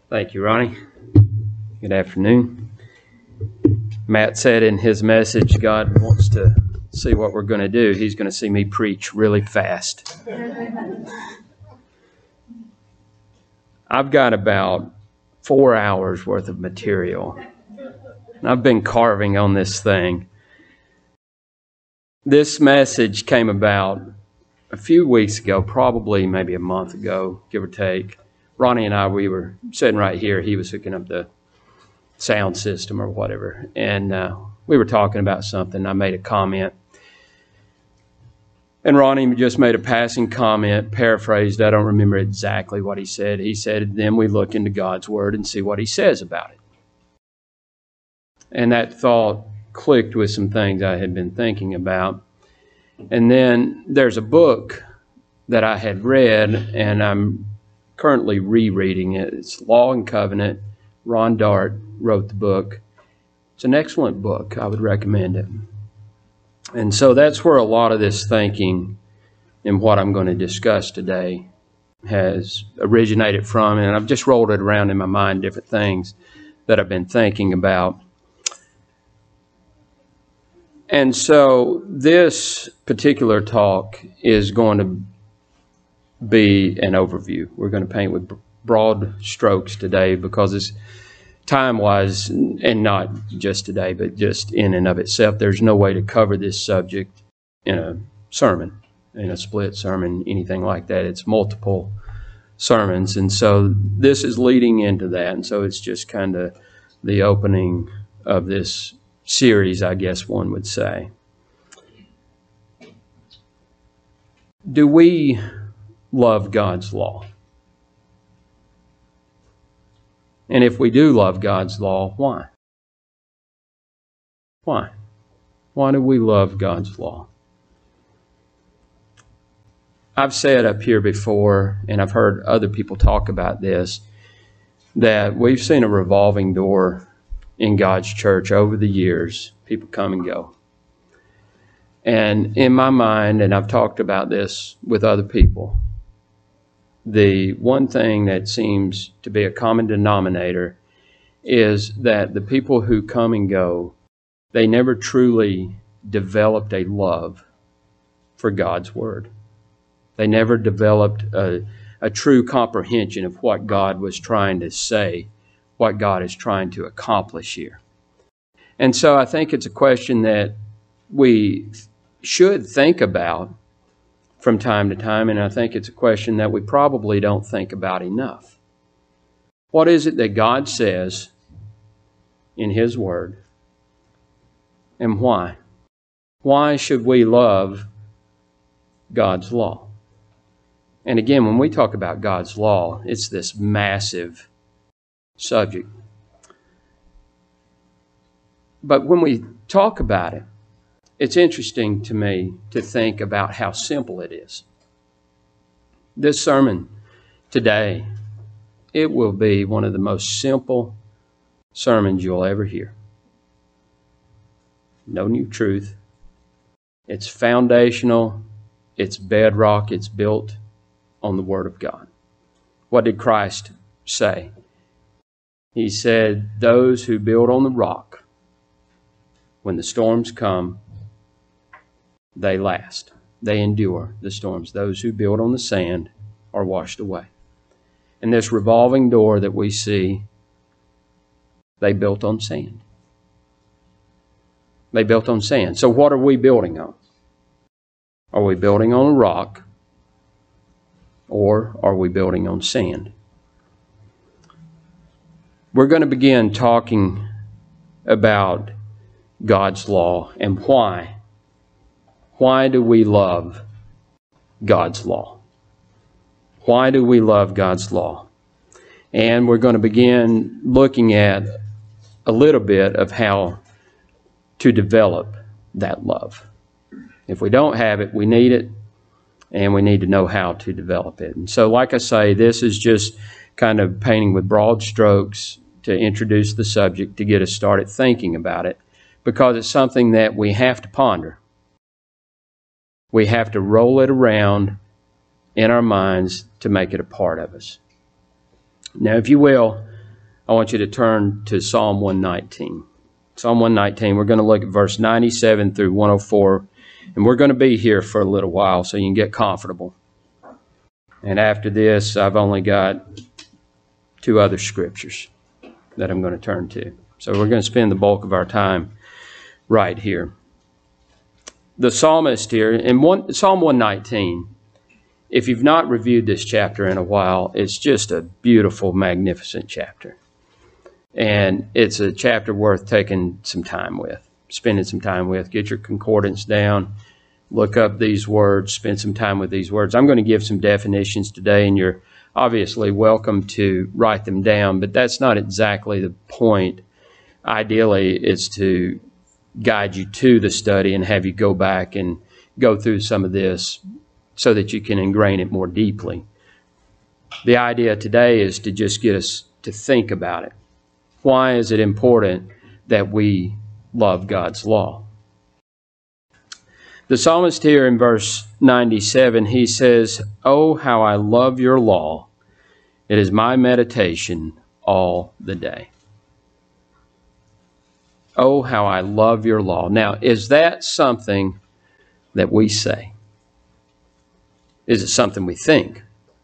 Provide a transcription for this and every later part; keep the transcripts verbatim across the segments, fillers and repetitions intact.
Thank you, Ronnie. Good afternoon. Matt said in his message, God wants to see what we're going to do. He's going to see me preach really fast. I've got about four hours worth of material. And I've been carving on this thing. This message came about a few weeks ago, probably maybe a month ago, give or take. Ronnie and I, we were sitting right here. He was hooking up the sound system or whatever. And uh, we were talking about something. I made a comment. And Ronnie just made a passing comment, paraphrased. I don't remember exactly what he said. He said, then we look into God's Word and see what He says about it. And that thought clicked with some things I had been thinking about. And then there's a book that I had read, and I'm currently rereading it. It's Law and Covenant. Ron Dart wrote the book. It's an excellent book. I would recommend it. And so that's where a lot of this thinking and what I'm going to discuss today has originated from. And I've just rolled it around in my mind, different things that I've been thinking about. And so this particular talk is going to be an overview. We're going to paint with broad strokes today because it's time-wise, and not just today, but just in and of itself, there's no way to cover this subject in a sermon, in a split sermon, anything like that. It's multiple sermons, and so this is leading into that, and so it's just kind of the opening of this series, I guess one would say. Do we love God's law? And if we do love God's law, why? Why? Why do we love God's law? I've said up here before, and I've heard other people talk about this, that we've seen a revolving door in God's church over the years. People come and go. And in my mind, and I've talked about this with other people, the one thing that seems to be a common denominator is that the people who come and go, they never truly developed a love for God's Word. They never developed a, a true comprehension of what God was trying to say, what God is trying to accomplish here. And so I think it's a question that we should think about from time to time, and I think it's a question that we probably don't think about enough. What is it that God says in His Word, and why? Why should we love God's law? And again, when we talk about God's law, it's this massive subject. But when we talk about it, it's interesting to me to think about how simple it is. This sermon today, it will be one of the most simple sermons you'll ever hear. No new truth. It's foundational. It's bedrock. It's built on the Word of God. What did Christ say? He said, those who build on the rock, when the storms come, they last. They endure the storms. Those who build on the sand are washed away. And this revolving door that we see, they built on sand. They built on sand. So what are we building on? Are we building on a rock, or are we building on sand? We're going to begin talking about God's law and why. Why do we love God's law? Why do we love God's law? And we're going to begin looking at a little bit of how to develop that love. If we don't have it, we need it, and we need to know how to develop it. And so, like I say, this is just kind of painting with broad strokes to introduce the subject, to get us started thinking about it, because it's something that we have to ponder. We have to roll it around in our minds to make it a part of us. Now, if you will, I want you to turn to Psalm one nineteen. Psalm one nineteen, we're going to look at verse ninety-seven through one oh four, and we're going to be here for a little while so you can get comfortable. And after this, I've only got two other scriptures that I'm going to turn to. So we're going to spend the bulk of our time right here. The psalmist here, in one, Psalm one nineteen, if you've not reviewed this chapter in a while, it's just a beautiful, magnificent chapter. And it's a chapter worth taking some time with, spending some time with. Get your concordance down, look up these words, spend some time with these words. I'm going to give some definitions today, and you're obviously welcome to write them down, but that's not exactly the point. Ideally, it's to guide you to the study and have you go back and go through some of this so that you can ingrain it more deeply. The idea today is to just get us to think about it. Why is it important that we love God's law? The psalmist here in verse ninety-seven, he says, "Oh, how I love your law. It is my meditation all the day." Oh, how I love your law. Now, is that something that we say? Is it something we think?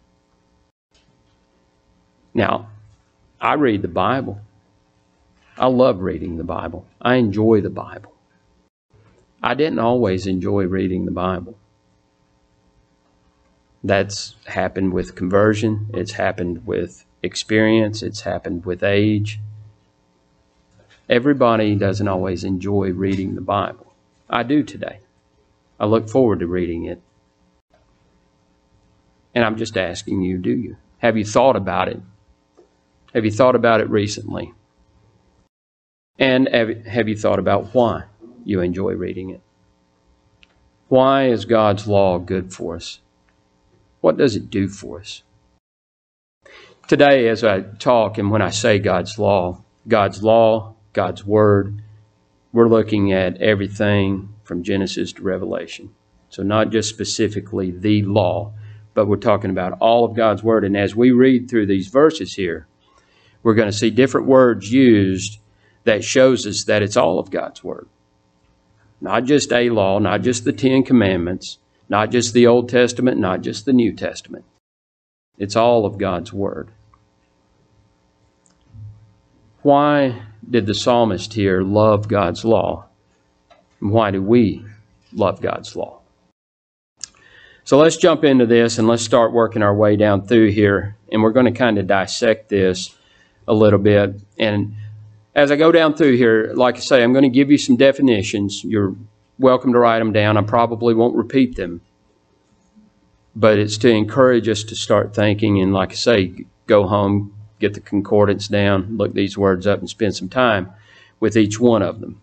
Now, I read the Bible. I love reading the Bible. I enjoy the Bible. I didn't always enjoy reading the Bible. That's happened with conversion. It's happened with experience. It's happened with age. Everybody doesn't always enjoy reading the Bible. I do today. I look forward to reading it. And I'm just asking you, do you? Have you thought about it? Have you thought about it recently? And have, have you thought about why you enjoy reading it? Why is God's law good for us? What does it do for us? Today, as I talk and when I say God's law, God's law, God's word, we're looking at everything from Genesis to Revelation. So not just specifically the law, but we're talking about all of God's word. And as we read through these verses here, we're going to see different words used that shows us that it's all of God's word. Not just a law, not just the Ten Commandments, not just the Old Testament, not just the New Testament. It's all of God's word. Why did the psalmist here love God's law? And why do we love God's law? So let's jump into this and let's start working our way down through here. And we're going to kind of dissect this a little bit. And as I go down through here, like I say, I'm going to give you some definitions. You're welcome to write them down. I probably won't repeat them. But it's to encourage us to start thinking. And like I say, go home, get the concordance down, look these words up, and spend some time with each one of them.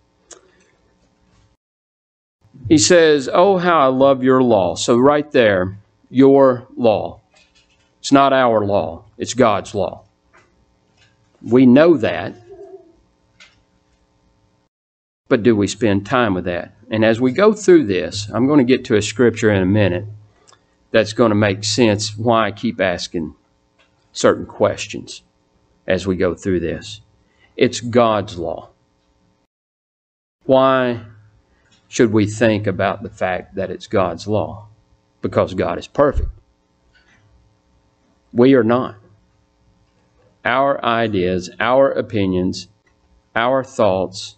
He says, "Oh, how I love your law." So right there, your law. It's not our law. It's God's law. We know that. But do we spend time with that? And as we go through this, I'm going to get to a scripture in a minute that's going to make sense why I keep asking certain questions as we go through this. It's God's law. Why should we think about the fact that it's God's law? Because God is perfect. We are not. Our ideas, our opinions, our thoughts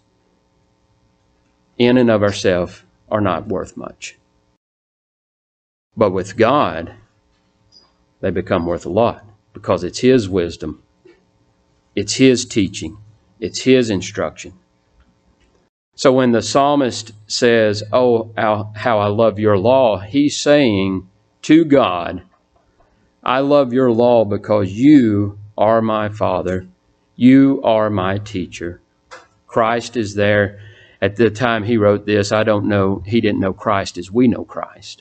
in and of ourselves are not worth much. But with God, they become worth a lot because it's His wisdom. It's His teaching. It's His instruction. So when the psalmist says, "Oh, how, how I love your law," he's saying to God, "I love your law because you are my Father. You are my teacher." Christ is there. At the time he wrote this, I don't know, he didn't know Christ as we know Christ.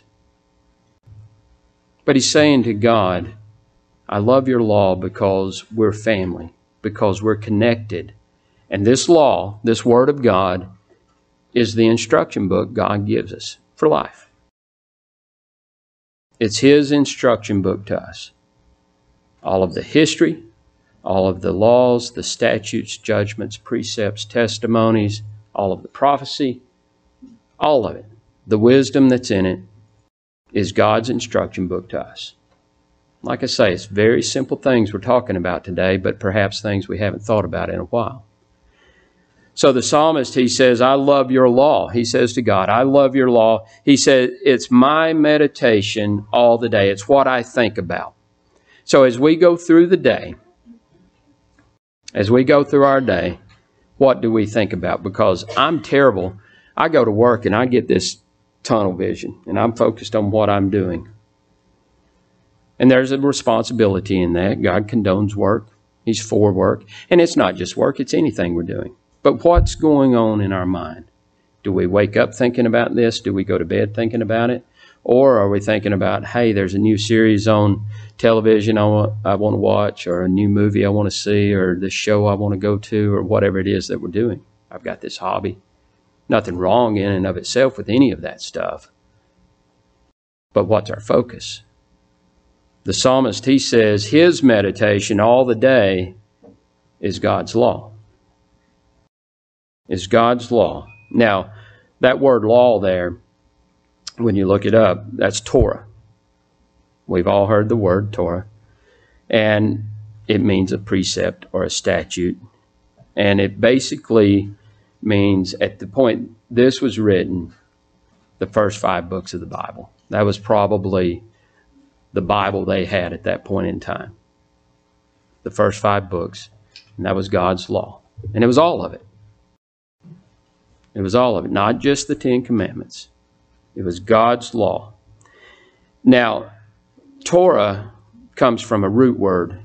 But he's saying to God, "I love your law because we're family, because we're connected. And this law, this Word of God, is the instruction book God gives us for life. It's His instruction book to us. All of the history, all of the laws, the statutes, judgments, precepts, testimonies, all of the prophecy, all of it, the wisdom that's in it, is God's instruction book to us. Like I say, it's very simple things we're talking about today, but perhaps things we haven't thought about in a while. So the psalmist, he says, I love your law. He says to God, I love your law. He said, it's my meditation all the day. It's what I think about. So as we go through the day, as we go through our day, what do we think about? Because I'm terrible. I go to work and I get this tunnel vision, and I'm focused on what I'm doing. And there's a responsibility in that. God condones work. He's for work. And it's not just work, it's anything we're doing. But what's going on in our mind? Do we wake up thinking about this? Do we go to bed thinking about it? Or are we thinking about, hey, there's a new series on television I want, I want to watch, or a new movie I want to see, or this show I want to go to, or whatever it is that we're doing. I've got this hobby. Nothing wrong in and of itself with any of that stuff. But what's our focus? The psalmist, he says, his meditation all the day is God's law. Is God's law. Now, that word law there, when you look it up, that's Torah. We've all heard the word Torah. And it means a precept or a statute. And it basically means, at the point this was written, the first five books of the Bible. That was probably the Bible they had at that point in time. The first five books. And that was God's law. And it was all of it. It was all of it, not just the Ten Commandments. It was God's law. Now, Torah comes from a root word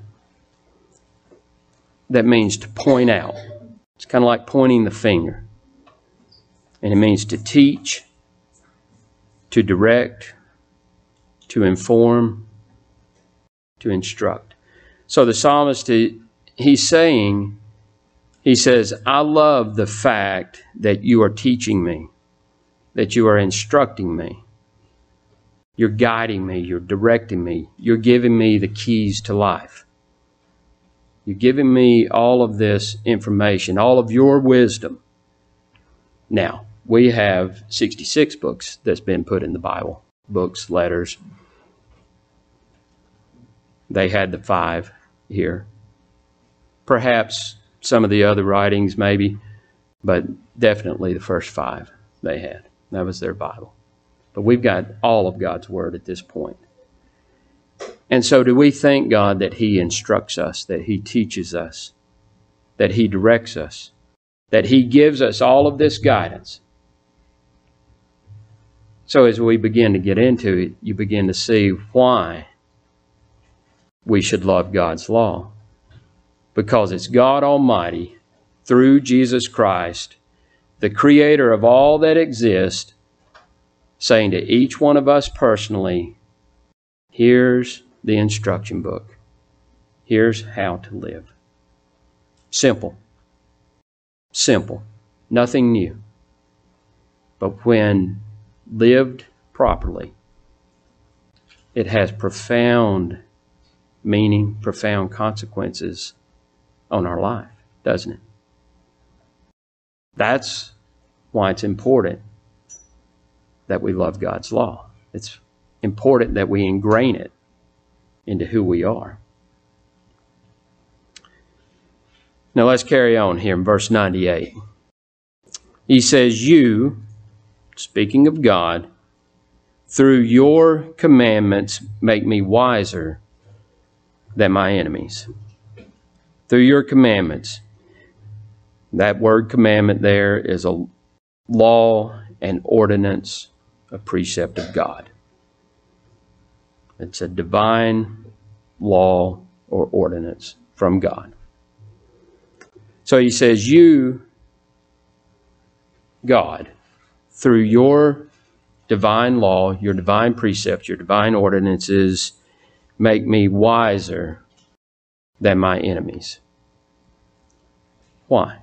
that means to point out. It's kind of like pointing the finger. And it means to teach, to direct, to inform, to instruct. So the psalmist, he's saying, he says, I love the fact that you are teaching me, that you are instructing me. You're guiding me, you're directing me, you're giving me the keys to life. You're giving me all of this information, all of your wisdom. Now, we have sixty-six books that's been put in the Bible. Books, letters. They had the five here. Perhaps some of the other writings maybe, but definitely the first five they had. That was their Bible. But we've got all of God's Word at this point. And so do we thank God that He instructs us, that He teaches us, that He directs us, that He gives us all of this guidance? So as we begin to get into it, you begin to see why we should love God's law. Because it's God Almighty, through Jesus Christ, the Creator of all that exists, saying to each one of us personally, here's the instruction book. Here's how to live. Simple. Simple. Nothing new. But when lived properly, it has profound meaning, profound consequences on our life, doesn't it? That's why it's important that we love God's law. It's important that we ingrain it into who we are. Now let's carry on here in verse ninety-eight. He says, you, speaking of God, through your commandments make me wiser than my enemies. Through your commandments. That word commandment there is a law and ordinance, a precept of God. It's a divine law or ordinance from God. So he says, you, God, through your divine law, your divine precepts, your divine ordinances, make me wiser than my enemies. Why?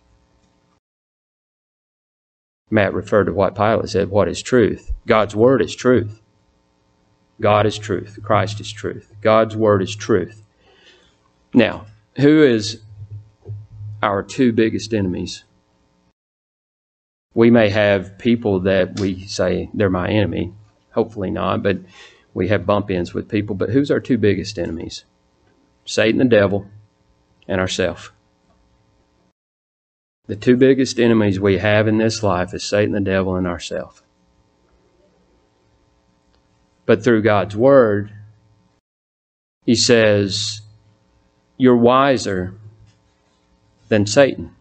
Matt referred to what Pilate said, what is truth? God's word is truth. God is truth. Christ is truth. God's word is truth. Now, Who is our two biggest enemies? We may have people that we say they're my enemy. Hopefully not, but we have bump ins with people. But who's our two biggest enemies? Satan, the devil, and ourselves. The two biggest enemies we have in this life is Satan, the devil, and ourselves. But through God's Word, He says, you're wiser than Satan.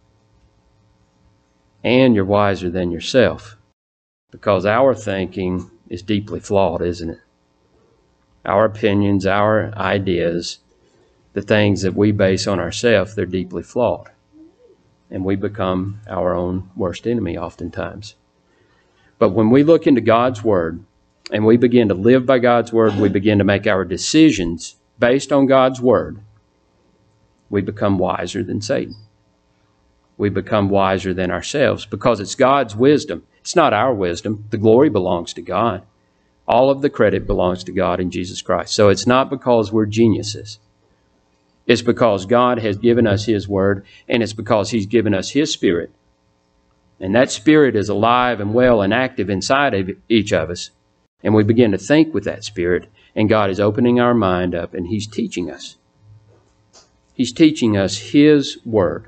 And you're wiser than yourself. Because our thinking is deeply flawed, isn't it? Our opinions, our ideas, the things that we base on ourselves, they're deeply flawed. And we become our own worst enemy oftentimes. But when we look into God's Word, and we begin to live by God's Word, we begin to make our decisions based on God's Word, we become wiser than Satan. We become wiser than ourselves because it's God's wisdom. It's not our wisdom. The glory belongs to God. All of the credit belongs to God in Jesus Christ. So it's not because we're geniuses. It's because God has given us His Word, and it's because He's given us His Spirit. And that Spirit is alive and well and active inside of each of us. And we begin to think with that Spirit, and God is opening our mind up, and He's teaching us. He's teaching us His Word.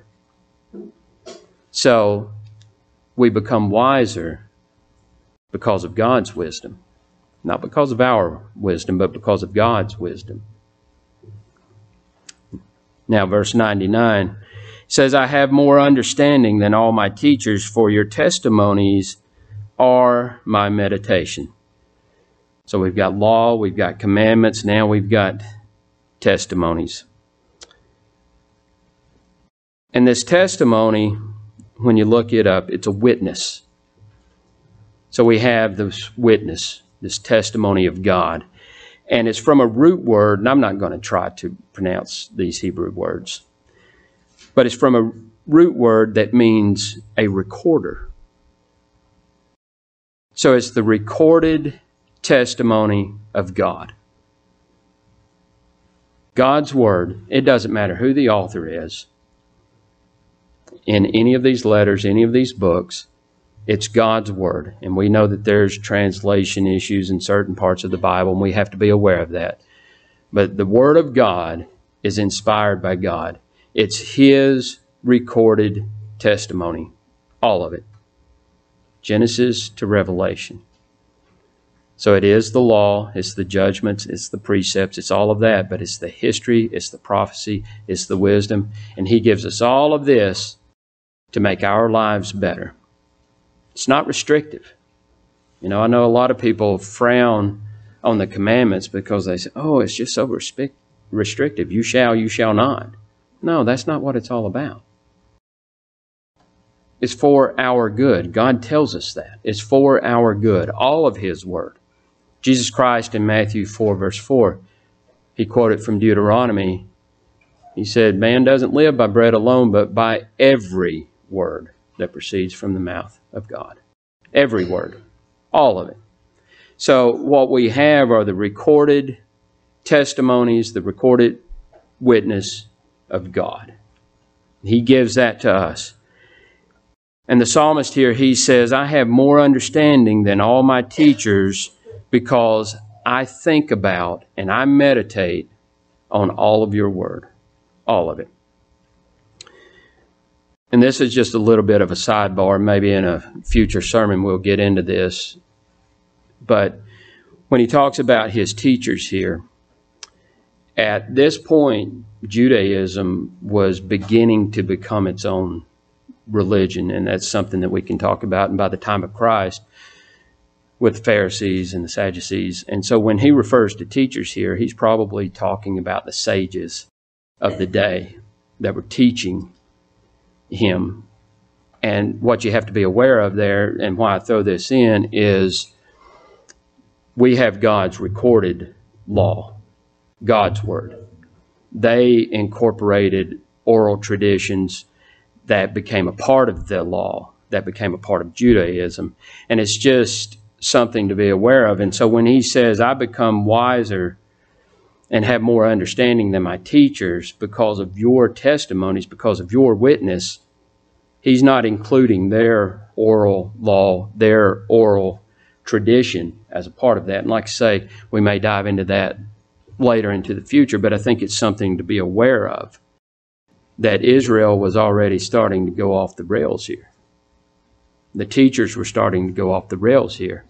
So we become wiser because of God's wisdom. Not because of our wisdom, but because of God's wisdom. Now, verse ninety-nine says, I have more understanding than all my teachers, for your testimonies are my meditation. So we've got law, we've got commandments, now we've got testimonies. And this testimony, when you look it up, it's a witness. So we have this witness, this testimony of God. And it's from a root word, and I'm not going to try to pronounce these Hebrew words, but it's from a root word that means a recorder. So it's the recorded testimony of God. God's Word, it doesn't matter who the author is, in any of these letters, any of these books, it's God's Word. And we know that there's translation issues in certain parts of the Bible, and we have to be aware of that. But the Word of God is inspired by God. It's His recorded testimony, all of it. Genesis to Revelation. So it is the law, it's the judgments, it's the precepts, it's all of that, but it's the history, it's the prophecy, it's the wisdom. And He gives us all of this to make our lives better. It's not restrictive. You know, I know a lot of people frown on the commandments because they say, oh, it's just so respect, restrictive. You shall, you shall not. No, that's not what it's all about. It's for our good. God tells us that. It's for our good. All of His Word. Jesus Christ in Matthew four, verse four, He quoted from Deuteronomy. He said, man doesn't live by bread alone, but by every word that proceeds from the mouth of God. Every word. All of it. So what we have are the recorded testimonies, the recorded witness of God. He gives that to us. And the psalmist here, he says, I have more understanding than all my teachers because I think about and I meditate on all of your word. All of it. And this is just a little bit of a sidebar. Maybe in a future sermon we'll get into this. But when he talks about his teachers here, at this point, Judaism was beginning to become its own religion, and that's something that we can talk about. And by the time of Christ, with the Pharisees and the Sadducees. And so when he refers to teachers here, he's probably talking about the sages of the day that were teaching him. And what you have to be aware of there, and why I throw this in, is we have God's recorded law, God's word. They incorporated oral traditions that became a part of the law, that became a part of Judaism. And it's just something to be aware of. And so when he says, I become wiser and have more understanding than my teachers because of your testimonies, because of your witness, he's not including their oral law, their oral tradition as a part of that. And like I say, we may dive into that later into the future, but I think it's something to be aware of, that Israel was already starting to go off the rails here. The teachers were starting to go off the rails here.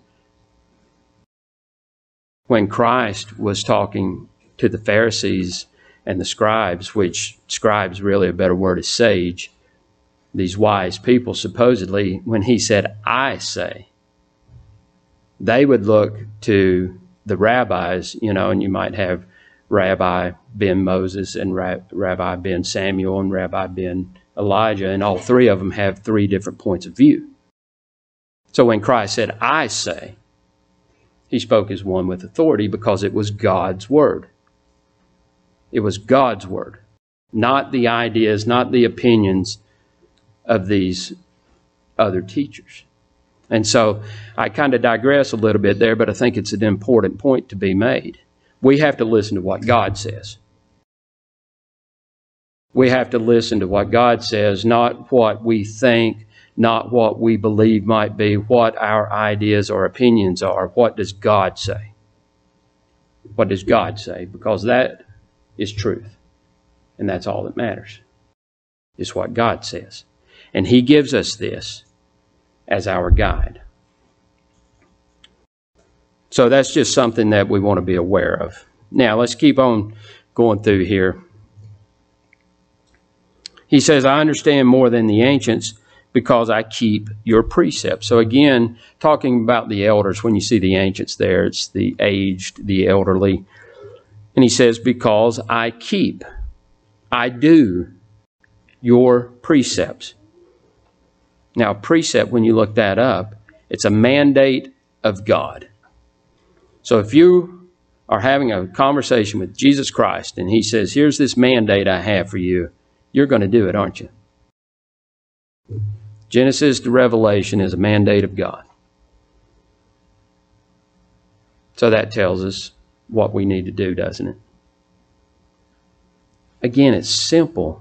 When Christ was talking to the Pharisees and the scribes, which scribes really a better word is sage, these wise people supposedly, when he said, I say, they would look to the rabbis, you know, and you might have Rabbi ben Moses and Ra- Rabbi ben Samuel and Rabbi ben Elijah, and all three of them have three different points of view. So when Christ said, I say, he spoke as one with authority because it was God's word. It was God's word, not the ideas, not the opinions of these other teachers. And so I kind of digress a little bit there, but I think it's an important point to be made. We have to listen to what God says. We have to listen to what God says, not what we think, not what we believe might be, what our ideas or opinions are. What does God say? What does God say? Because that is truth. And that's all that matters. It's what God says. And he gives us this as our guide. So that's just something that we want to be aware of. Now, let's keep on going through here. He says, I understand more than the ancients because I keep your precepts. So again, talking about the elders, when you see the ancients there, it's the aged, the elderly. And he says, because I keep, I do your precepts. Now, precept, when you look that up, it's a mandate of God. So if you are having a conversation with Jesus Christ and he says, here's this mandate I have for you, you're going to do it, aren't you? Genesis to Revelation is a mandate of God. So that tells us what we need to do, doesn't it? Again, it's simple,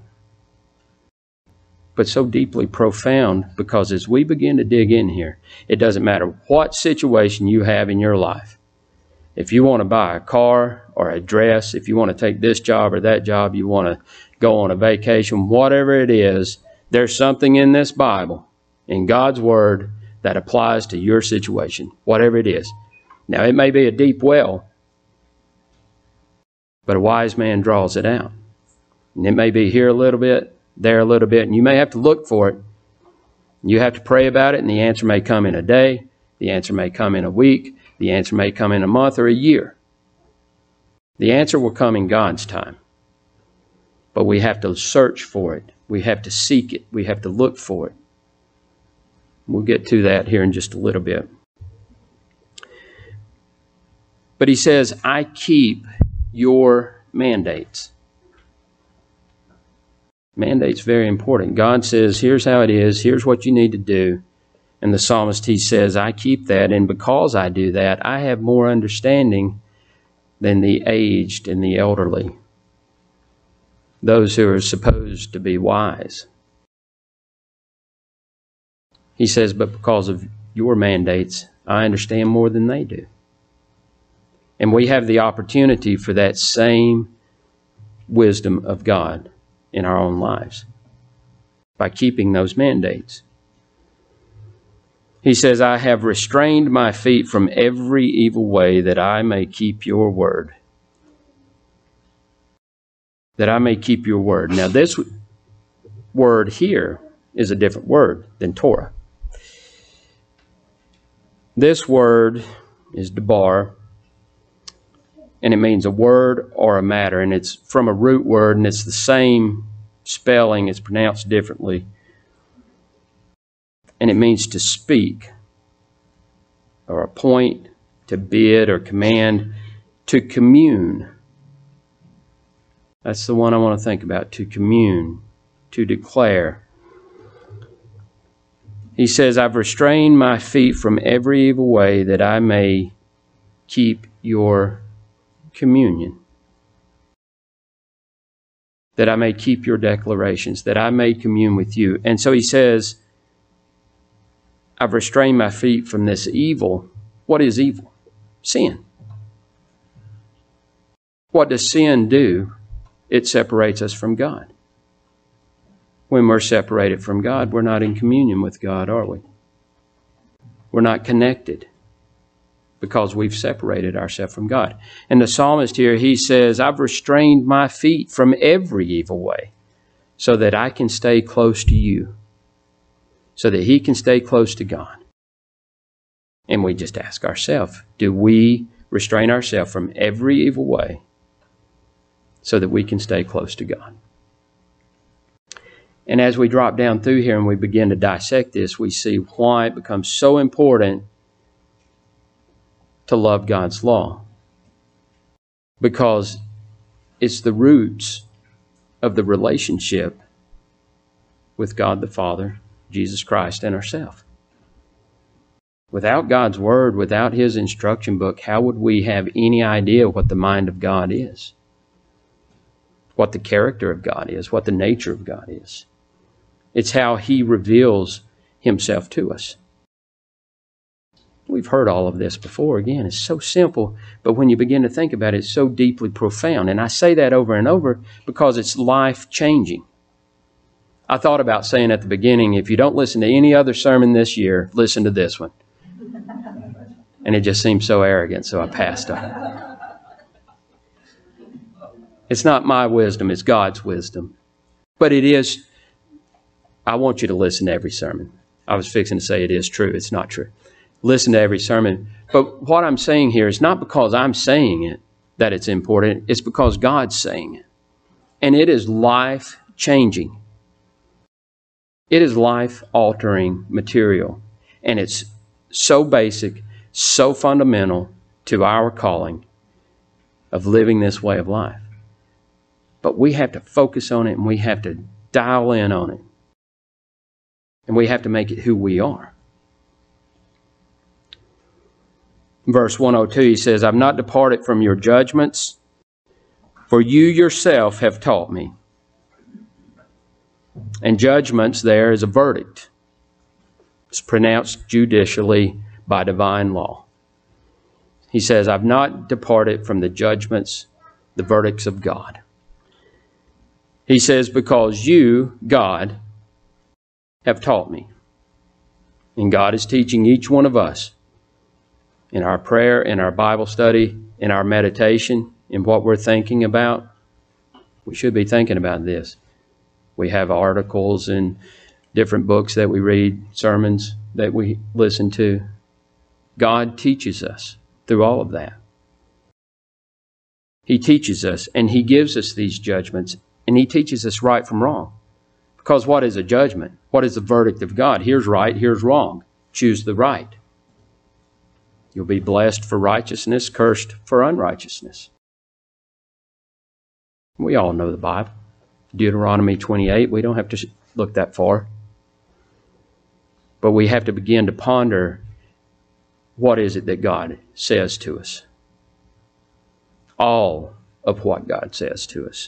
but so deeply profound, because as we begin to dig in here, it doesn't matter what situation you have in your life. If you want to buy a car or a dress, if you want to take this job or that job, you want to go on a vacation, whatever it is, there's something in this Bible, in God's Word, that applies to your situation, whatever it is. Now, it may be a deep well, but a wise man draws it out. And it may be here a little bit, there a little bit, and you may have to look for it. You have to pray about it, and the answer may come in a day. The answer may come in a week. The answer may come in a month or a year. The answer will come in God's time. But we have to search for it. We have to seek it. We have to look for it. We'll get to that here in just a little bit. But he says, I keep your mandates. Mandate's very important. God says, here's how it is. Here's what you need to do. And the psalmist, he says, I keep that. And because I do that, I have more understanding than the aged and the elderly, those who are supposed to be wise. He says, but because of your mandates, I understand more than they do. And we have the opportunity for that same wisdom of God in our own lives by keeping those mandates. He says, I have restrained my feet from every evil way that I may keep your word. That I may keep your word. Now, this word here is a different word than Torah. This word is debar, and it means a word or a matter, and it's from a root word, and it's the same spelling, it's pronounced differently. And it means to speak, or appoint, to bid, or command, to commune. That's the one I want to think about, to commune, to declare. He says, I've restrained my feet from every evil way that I may keep your communion. that I may keep your declarations, that I may commune with you. And so he says, I've restrained my feet from this evil. What is evil? Sin. What does sin do? It separates us from God. When we're separated from God, we're not in communion with God, are we? We're not connected because we've separated ourselves from God. And the psalmist here, he says, I've restrained my feet from every evil way so that I can stay close to you, so that he can stay close to God. And we just ask ourselves, do we restrain ourselves from every evil way so that we can stay close to God? And as we drop down through here and we begin to dissect this, we see why it becomes so important to love God's law. Because it's the roots of the relationship with God the Father, Jesus Christ, and ourselves. Without God's Word, without His instruction book, how would we have any idea what the mind of God is? What the character of God is? What the nature of God is? It's how He reveals Himself to us. We've heard all of this before. Again, it's so simple, but when you begin to think about it, it's so deeply profound. And I say that over and over because it's life-changing. I thought about saying at the beginning, if you don't listen to any other sermon this year, listen to this one. And it just seemed so arrogant, so I passed on it. It's not my wisdom, it's God's wisdom. But it is, I want you to listen to every sermon. I was fixing to say it is true. It's not true. Listen to every sermon. But what I'm saying here is not because I'm saying it that it's important. It's because God's saying it. And it is life-changing. It is life-altering material. And it's so basic, so fundamental to our calling of living this way of life. But we have to focus on it and we have to dial in on it. And we have to make it who we are. Verse one oh two, he says, I've not departed from your judgments, for you yourself have taught me. And judgments there is a verdict. It's pronounced judicially by divine law. He says, I've not departed from the judgments, the verdicts of God. He says, because you, God, have taught me. And God is teaching each one of us in our prayer, in our Bible study, in our meditation, in what we're thinking about. We should be thinking about this. We have articles and different books that we read, sermons that we listen to. God teaches us through all of that. He teaches us and He gives us these judgments and He teaches us right from wrong. Because what is a judgment? What is the verdict of God? Here's right, here's wrong. Choose the right. You'll be blessed for righteousness, cursed for unrighteousness. We all know the Bible. Deuteronomy twenty-eight, we don't have to look that far. But we have to begin to ponder, what is it that God says to us? All of what God says to us.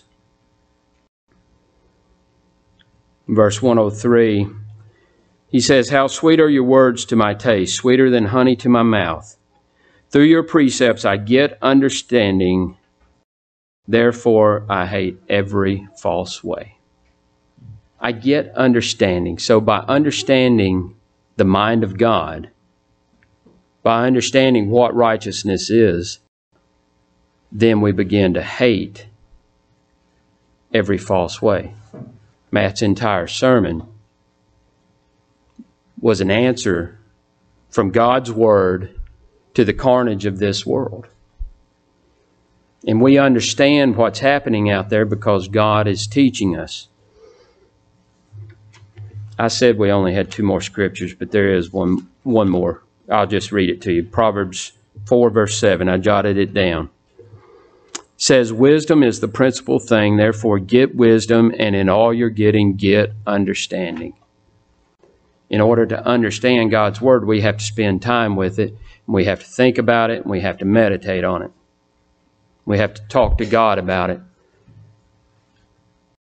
Verse one oh three, he says, how sweet are your words to my taste, sweeter than honey to my mouth. Through your precepts I get understanding, therefore I hate every false way. I get understanding. So by understanding the mind of God, by understanding what righteousness is, then we begin to hate every false way. Matt's entire sermon was an answer from God's Word to the carnage of this world. And we understand what's happening out there because God is teaching us. I said we only had two more scriptures, but there is one, one more. I'll just read it to you. Proverbs four, verse seven. I jotted it down. It says, wisdom is the principal thing, therefore get wisdom, and in all you're getting, get understanding. In order to understand God's Word, we have to spend time with it, and we have to think about it, and we have to meditate on it. We have to talk to God about it.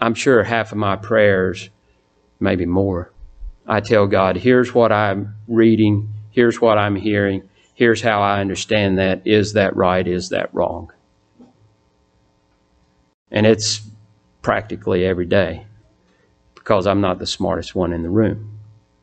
I'm sure half of my prayers, maybe more, I tell God, here's what I'm reading, here's what I'm hearing, here's how I understand that. Is that right? Is that wrong? And it's practically every day, because I'm not the smartest one in the room.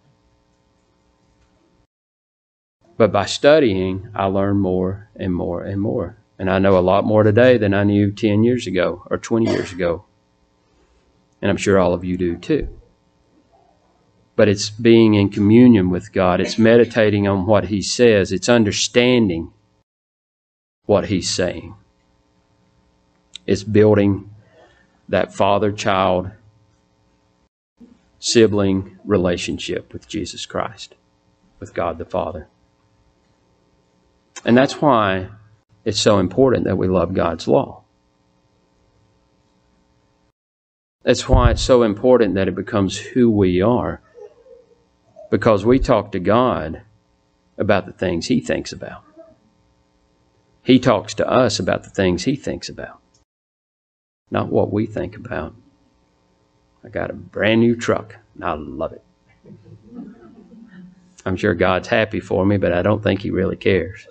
But by studying, I learn more and more and more. And I know a lot more today than I knew ten years ago or twenty years ago. And I'm sure all of you do too. But it's being in communion with God. It's meditating on what He says. It's understanding what He's saying. It's building that father-child, sibling relationship with Jesus Christ, with God the Father. And that's why it's so important that we love God's law. That's why it's so important that it becomes who we are. Because we talk to God about the things He thinks about. He talks to us about the things He thinks about. Not what we think about. I got a brand new truck, and I love it. I'm sure God's happy for me, but I don't think He really cares.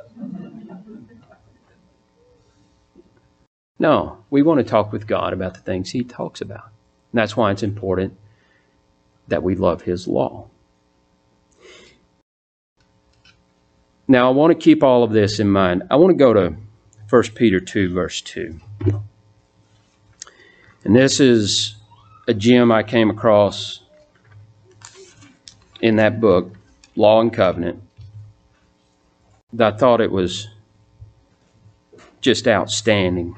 No, we want to talk with God about the things He talks about. And that's why it's important that we love His law. Now, I want to keep all of this in mind. I want to go to First Peter two, verse two. And this is a gem I came across in that book, Law and Covenant. I thought it was just outstanding.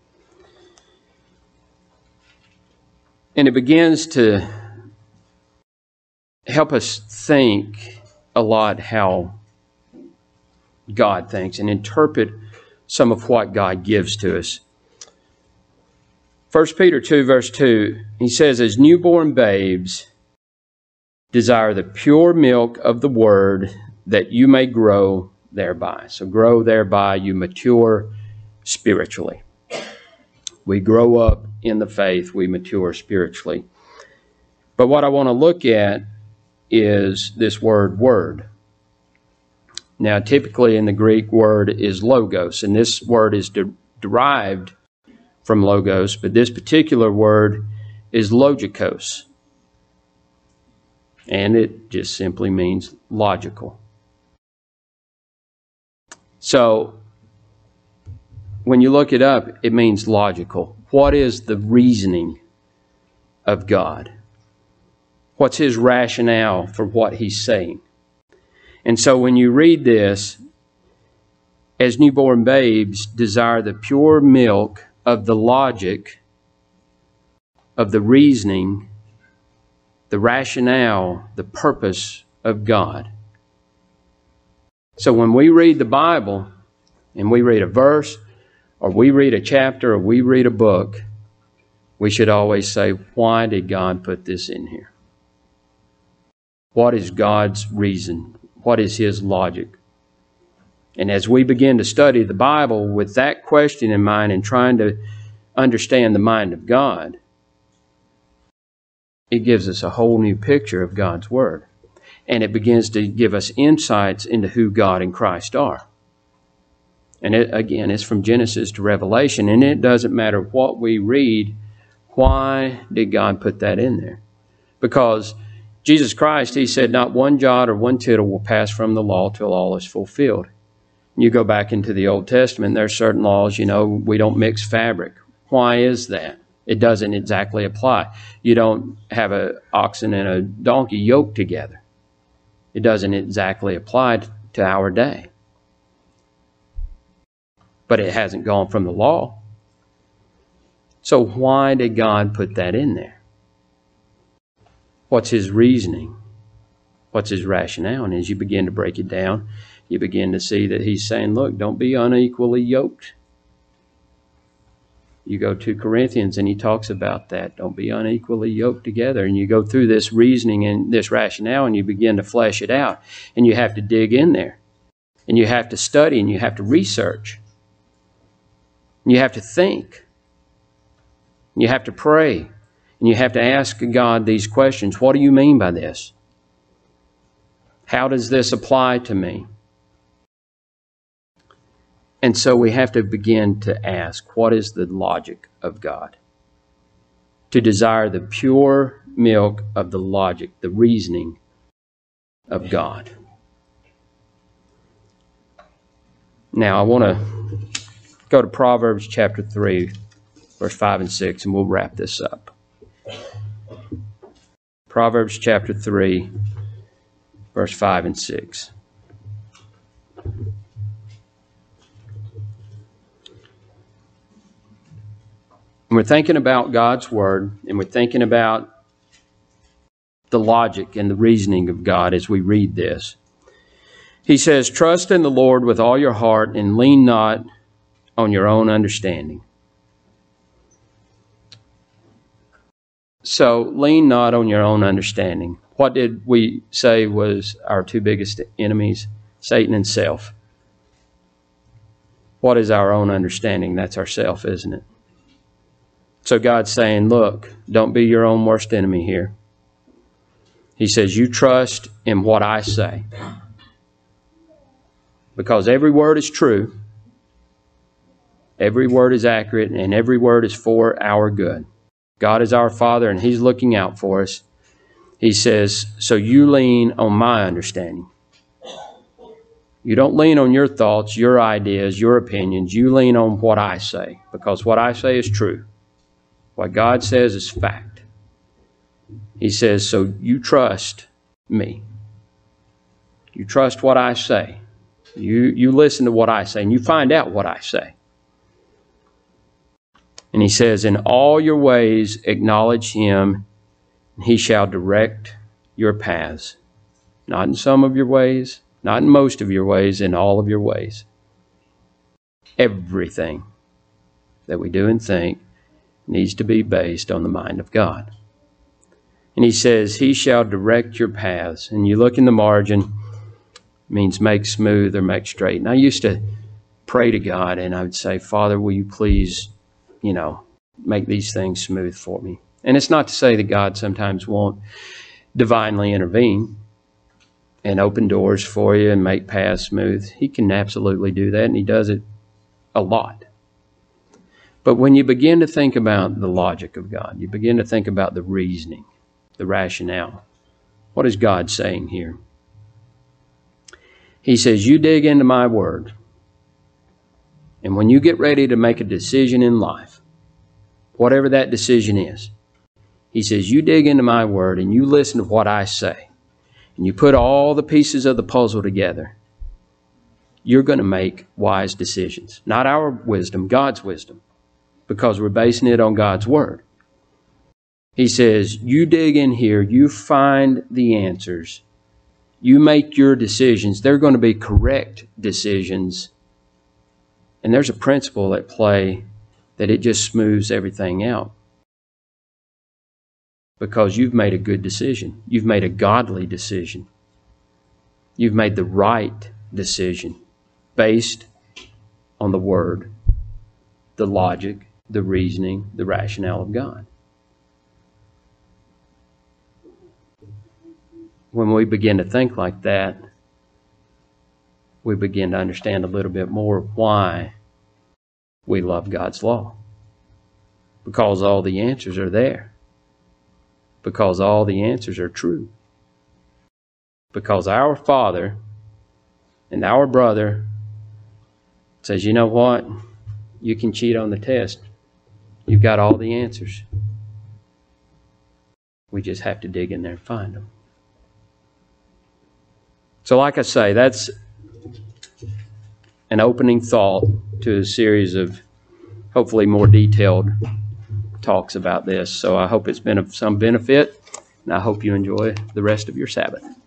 And it begins to help us think a lot how God thinks and interpret some of what God gives to us. First Peter two, verse two, he says, as newborn babes, desire the pure milk of the word, that you may grow thereby. So grow thereby, you mature spiritually. We grow up in the faith, we mature spiritually. But what I want to look at is this word, word. Now, typically in the Greek, word is logos, and this word is de- derived from logos, but this particular word is logikos. And it just simply means logical. So, when you look it up, it means logical. What is the reasoning of God? What's His rationale for what He's saying? And so when you read this, as newborn babes desire the pure milk of the logic, of the reasoning, the rationale, the purpose of God. So when we read the Bible, and we read a verse, or we read a chapter, or we read a book, we should always say, why did God put this in here? What is God's reason? What is His logic? And as we begin to study the Bible with that question in mind and trying to understand the mind of God, it gives us a whole new picture of God's Word. And it begins to give us insights into who God and Christ are. And it, again, it's from Genesis to Revelation, and it doesn't matter what we read. Why did God put that in there? Because Jesus Christ, He said, not one jot or one tittle will pass from the law till all is fulfilled. You go back into the Old Testament, there are certain laws, you know, we don't mix fabric. Why is that? It doesn't exactly apply. You don't have an oxen and a donkey yoked together. It doesn't exactly apply to our day. But it hasn't gone from the law. So why did God put that in there? What's His reasoning? What's His rationale? And as you begin to break it down, you begin to see that He's saying, look, don't be unequally yoked. You go to Corinthians and he talks about that. Don't be unequally yoked together. And you go through this reasoning and this rationale and you begin to flesh it out. And you have to dig in there. And you have to study and you have to research. And you have to think. And you have to pray. And And you have to ask God these questions. What do you mean by this? How does this apply to me? And so we have to begin to ask, what is the logic of God? To desire the pure milk of the logic, the reasoning of God. Now I want to go to Proverbs chapter three, verse five and six, and we'll wrap this up. Proverbs chapter three, verse five and six. And we're thinking about God's Word, and we're thinking about the logic and the reasoning of God as we read this. He says, "Trust in the Lord with all your heart and lean not on your own understanding." So, lean not on your own understanding. What did we say was our two biggest enemies? Satan and self. What is our own understanding? That's ourself, isn't it? So God's saying, look, don't be your own worst enemy here. He says, you trust in what I say. Because every word is true. Every word is accurate, and every word is for our good. God is our Father, and He's looking out for us. He says, so you lean on my understanding. You don't lean on your thoughts, your ideas, your opinions. You lean on what I say, because what I say is true. What God says is fact. He says, so you trust me. You trust what I say. You, you listen to what I say, and you find out what I say. And He says, in all your ways acknowledge Him, and He shall direct your paths. Not in some of your ways, not in most of your ways, in all of your ways. Everything that we do and think needs to be based on the mind of God. And He says, He shall direct your paths. And you look in the margin, it means make smooth or make straight. And I used to pray to God, and I would say, Father, will you please, you know, make these things smooth for me? And it's not to say that God sometimes won't divinely intervene and open doors for you and make paths smooth. He can absolutely do that, and He does it a lot. But when you begin to think about the logic of God, you begin to think about the reasoning, the rationale. What is God saying here? He says, you dig into my word. And when you get ready to make a decision in life, whatever that decision is, He says, you dig into my word and you listen to what I say. And you put all the pieces of the puzzle together. You're going to make wise decisions. Not our wisdom, God's wisdom. Because we're basing it on God's Word. He says, you dig in here, you find the answers, you make your decisions. They're going to be correct decisions. And there's a principle at play that it just smooths everything out. Because you've made a good decision. You've made a godly decision. You've made the right decision based on the Word, the logic, the reasoning, the rationale of God. When we begin to think like that, we begin to understand a little bit more why we love God's law. Because all the answers are there. Because all the answers are true. Because our Father and our brother says, you know what? You can cheat on the test. You've got all the answers. We just have to dig in there and find them. So like I say, that's an opening thought to a series of hopefully more detailed talks about this. So I hope it's been of some benefit, and I hope you enjoy the rest of your Sabbath.